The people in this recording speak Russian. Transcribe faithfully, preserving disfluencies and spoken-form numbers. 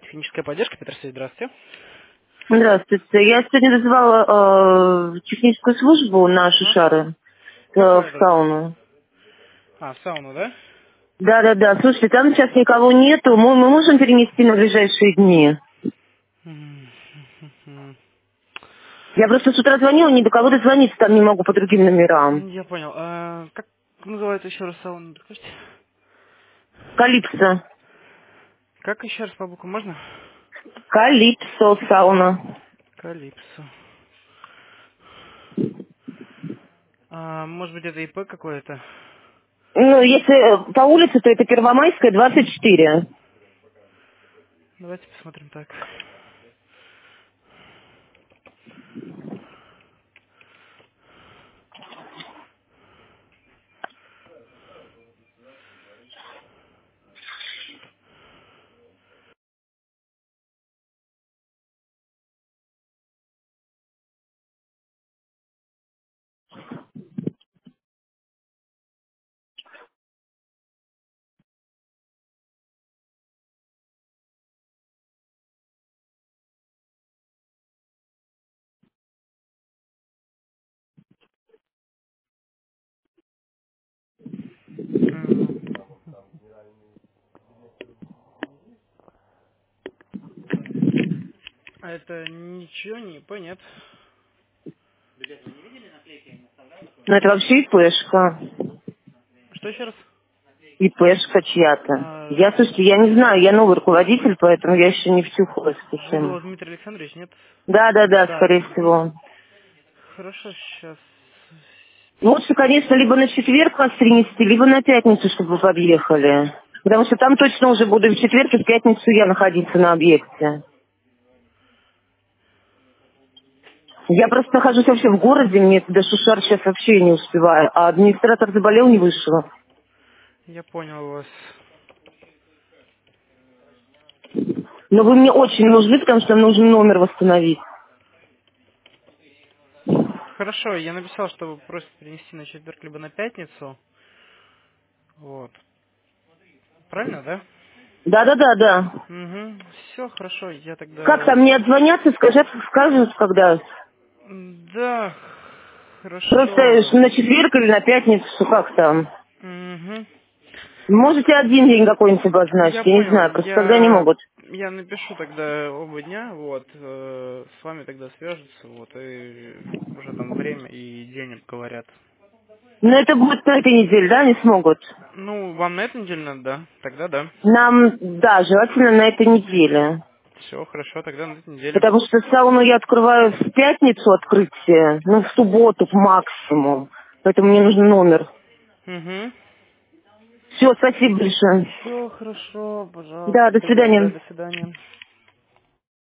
Техническая поддержка, Петр Сергеевич, здравствуйте. Здравствуйте. Я сегодня вызывала э, техническую службу на Ага. Шишары э, в Какой этот? сауну. А, в сауну, да? Да-да-да. Слушайте, там сейчас никого нету. Мы, мы можем перенести на ближайшие дни? М, м, Я просто с утра звонила, ни до кого дозвониться там не могу по другим номерам. м. Я понял. А, как называется еще раз сауна? Скажите? Калипсо. Как еще раз по буквам можно? Калипсо сауна. Калипсо. А, может быть, это ИП какое-то? Ну, если э, по улице, то это Первомайская, двадцать четыре. Давайте посмотрим так. М, А это ничего не ИП, нет? Ну, это вообще ИПшка. Что еще раз? ИПшка чья-то. А, Я, слушайте, я не знаю, я новый руководитель, поэтому я еще не втюхалась в эту тему. Жидлов Дмитрий Александрович, нет? Да-да-да, Да. скорее Мгм. всего. Хорошо, сейчас. Ну, лучше, конечно, либо на четверг вас перенести, либо на пятницу, чтобы вы подъехали. Потому что там точно уже буду и в четверг, и в пятницу я находиться на объекте. Я просто нахожусь вообще в городе, мне до Шушар сейчас вообще не успеваю, а администратор заболел, не вышел. Я понял вас. Но вы мне очень нужны, потому что нам нужен номер восстановить. Хорошо, я написал, что вы просите перенести на четверг либо на пятницу. Вот. Правильно, да? Да-да-да, да. Угу. Все, хорошо, я Как тогда... там, мне отзвонятся, скажут, скажут, когда? М, Да, Просто хорошо. на четверг или на пятницу, как там? Угу. Можете один день какой-нибудь Я обозначить, я не понял, знаю, просто когда не я... могут. Я напишу тогда оба дня, вот, э, с вами тогда свяжутся, вот, и уже там время и день обговорят. Но это будет на этой неделе, да, не смогут? Ну, вам на этой неделе надо, да? Тогда да. Нам, да, желательно на этой неделе. Все, хорошо, тогда на этой неделе. Потому что сауну я открываю в пятницу открытие, ну, в субботу в максимум. Поэтому мне нужен номер. Угу. Все, спасибо большое. Все хорошо, Да, пожалуйста, до тогда, да, свидания. до свидания.